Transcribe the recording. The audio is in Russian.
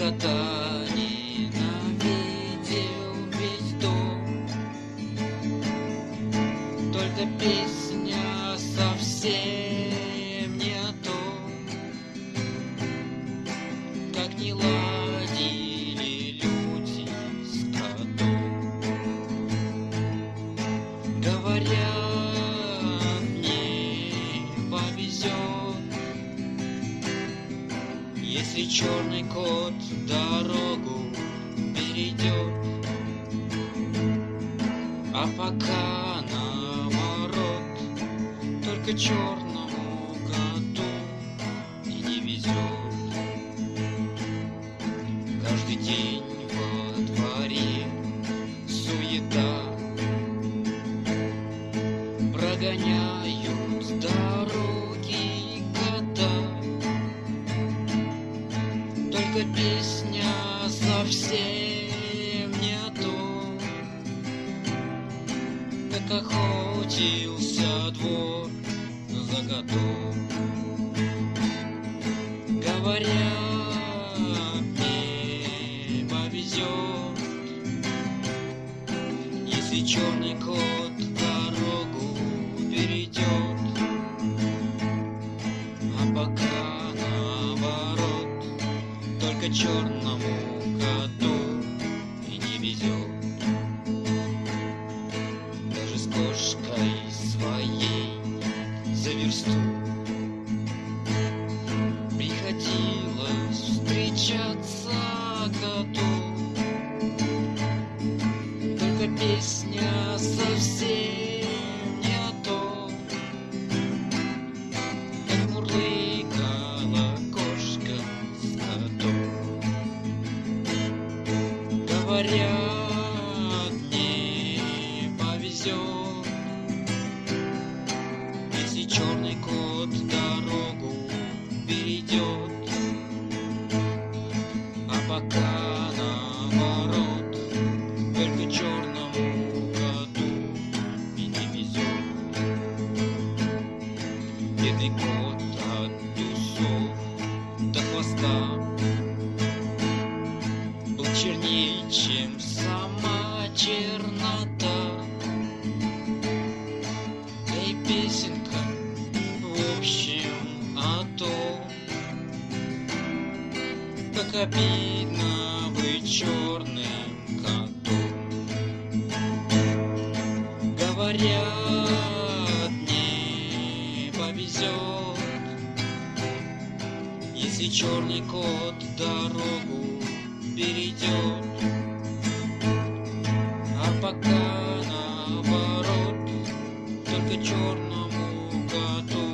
кота ненавидел весь дом, только песня совсем не о том, как не ладили люди с котом. Говорят, мне повезет, если черный кот дорогу перейдет. А пока наоборот, только черному коту и не везет. Каждый день во дворе суета, прогоняют с дороги кота. Только песня совсем не о том, как охотился двор за котом. Говорят, мне повезет, если черный кот дорогу перейдет. А пока наоборот, только черному коту и не везет. Даже с кошкой своей за версту приходилось встречаться коту. Только песня совсем не о том, как мурлыкала кошка с котом. Говорят, мне повезет, если черный кот дорогу перейдет. А пока наоборот, только черному коту и не везет. Бедный кот от усов до хвоста был черней, чем сама чернота. Да и песенка в общем о том, как обидно быть черным котом. Говорят, не повезет, если черный кот дорогу перейдет. А пока наоборот, только черному коту